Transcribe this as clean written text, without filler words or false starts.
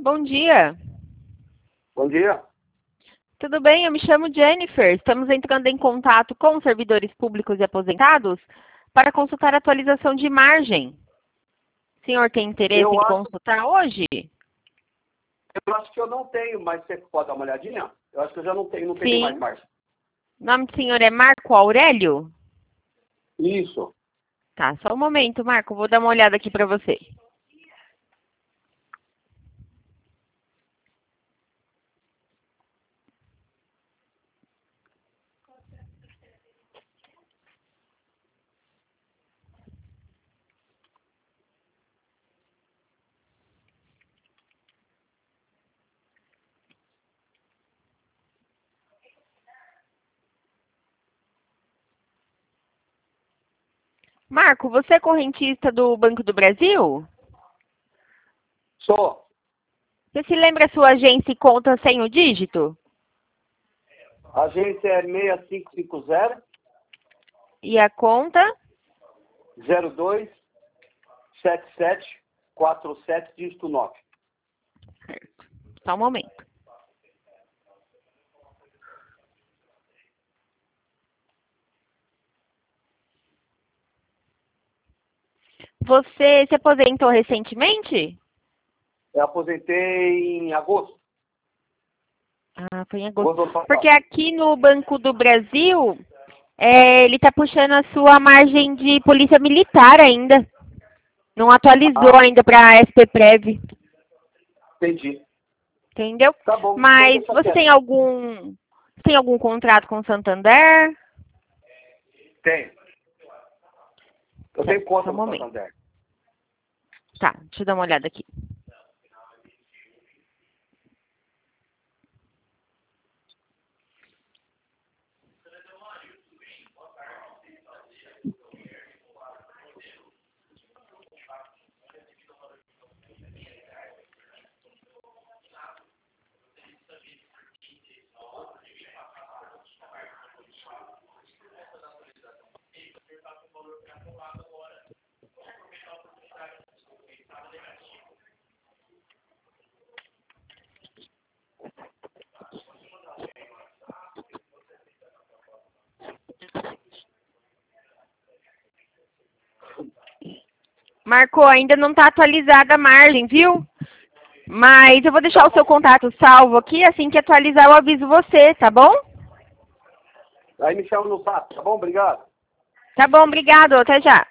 Bom dia. Bom dia. Tudo bem? Eu me chamo Jennifer. Estamos entrando em contato com os servidores públicos e aposentados para consultar a atualização de margem. O senhor tem interesse em consultar hoje? Eu acho que eu não tenho, mas você pode dar uma olhadinha? Eu acho que eu já não tenho mais margem. O nome do senhor é Marco Aurélio? Isso. Tá, só um momento, Marco. Vou dar uma olhada aqui para você. Marco, você é correntista do Banco do Brasil? Sou. Você se lembra a sua agência e conta sem o dígito? A agência é 6550 E a conta? 027747 dígito 9. Certo. Só um momento. Você se aposentou recentemente? Eu aposentei em agosto. Ah, foi em agosto. Porque aqui no Banco do Brasil, ele está puxando a sua margem de polícia militar ainda. Não atualizou ainda para a SPPrev. Entendi. Entendeu? Tá bom. Mas você tem algum contrato com o Santander? Tenho. Eu tenho conta no Santander. Tá, deixa eu dar uma olhada aqui. Marco, ainda não está atualizada a margem, viu? Mas eu vou deixar o seu contato salvo aqui, assim que atualizar eu aviso você, tá bom? Aí me chama no zap, tá bom? Obrigado. Tá bom, obrigado, até já.